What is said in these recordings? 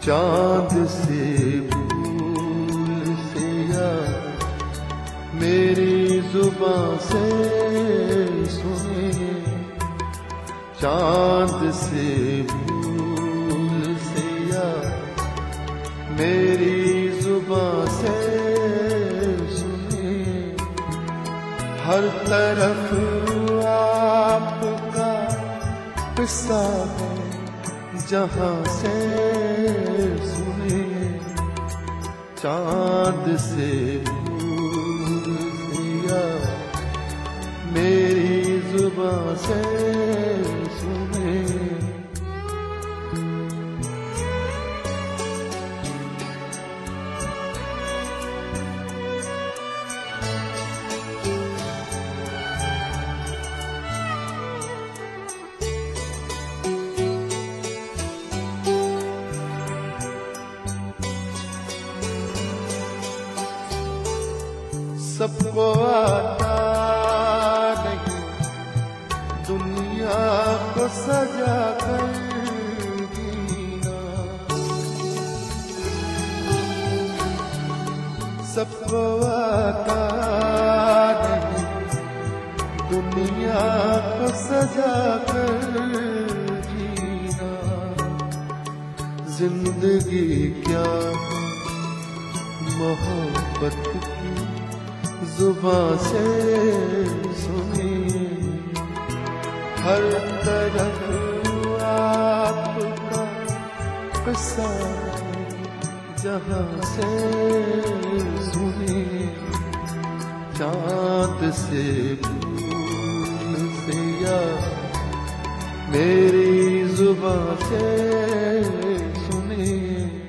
चांद से भूल से या मेरी जुबां से सुने, चांद से भूल से या मेरी जुबां से सुने, हर तरफ आपका किस्सा है जहां से सुने, चांद से भूल से या मेरी जुबां से सुने। सबको आता नहीं दुनिया को सजा कर जीना, सबको आता नहीं दुनिया को सजा कर जीना, जिंदगी क्या मोहब्बत की जुबां से सुनिए, हर तरफ आपका किस्सा जहां से सुनिए, चांद से भूल से या मेरी जुबां से सुनिए।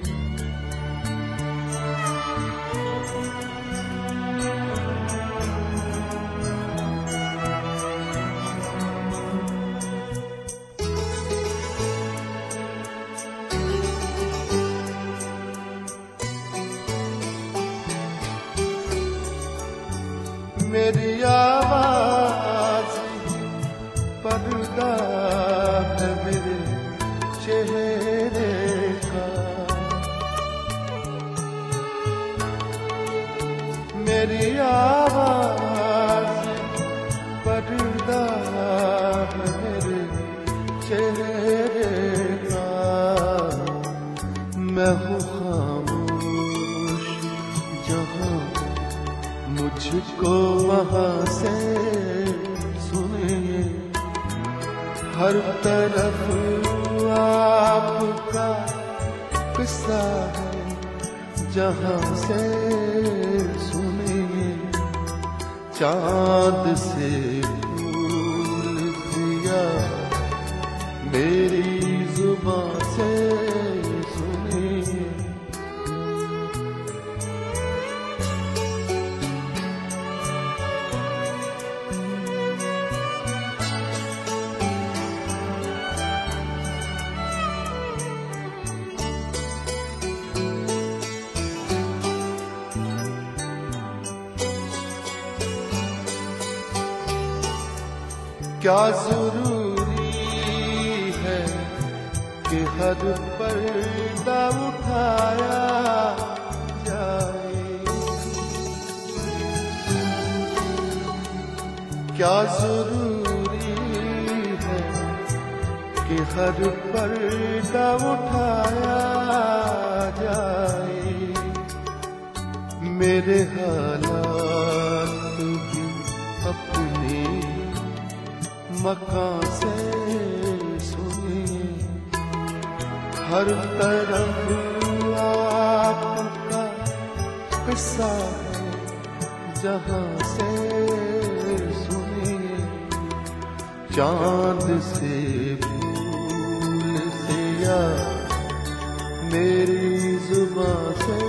मेरी आवाज पर्दा है मेरे चेहरे का, मेरी आवाज पर्दा है मेरे चेहरे का, मैं हूँ खामोश जहाँ मुझको वहां से सुनिए, हर तरफ आपका किस्सा है जहां से सुनिए, चांद से भूल दिया मेरी जुबां से सुनिए। क्या जरूरी है कि हर पर्दा उठाया जाए, क्या जरूरी है कि हर पर्दा उठाया जाए, मेरे हालात भी अपने मकान से सुनिए, हर तरफ आपका किस्सा है जहां से सुनिए, चांद से भूल से या मेरी जुबां से